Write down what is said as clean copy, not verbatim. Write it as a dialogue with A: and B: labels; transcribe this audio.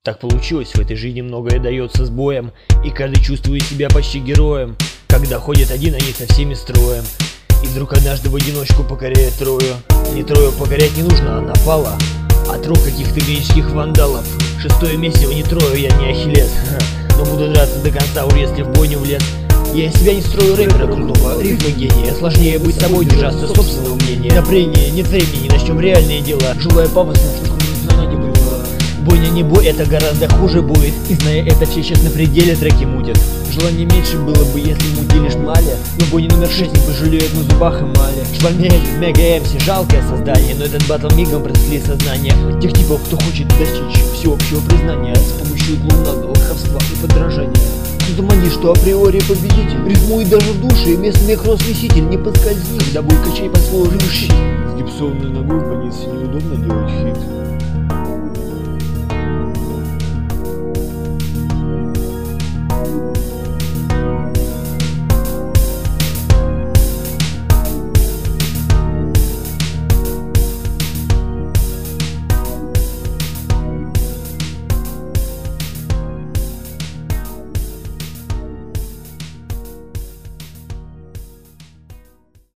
A: Так получилось, в этой жизни многое дается с боем, и каждый чувствует себя почти героем. Когда ходят один, они со всеми строем, и вдруг однажды в одиночку покоряет Трою. Не Трою покорять не нужно, она пала от рук каких-то греческих вандалов. Шестое месиво не Трою, я не Ахиллес, но буду драться до конца, уж если в бой не влез. Я из себя не строю рэпера крутого, рифма гения. Сложнее быть собой, держаться собственного мнения. На прения нет времени, начнем реальные дела. Желая пафосно, слишком знания не было. Бойня не бой, это гораздо хуже будет. И зная это, все сейчас на пределе треки мутят. Желание меньше было бы, если мудилишь мали. Но бойня номер 6 не пожалеет на зубах и мале. Швальмель, Мега МС, жалкое создание, но этот батл мигом пронесли сознание тех типов, кто хочет достичь всеобщего признания с помощью клоунады, лоховства и подражания. Кто-то манит, что априори победитель, рифмует даже в душе, местный кросс-носитель. Не подскользни, когда бой качай по свой рыщи.
B: С гипсованной ногой в больнице неудобно делать хит.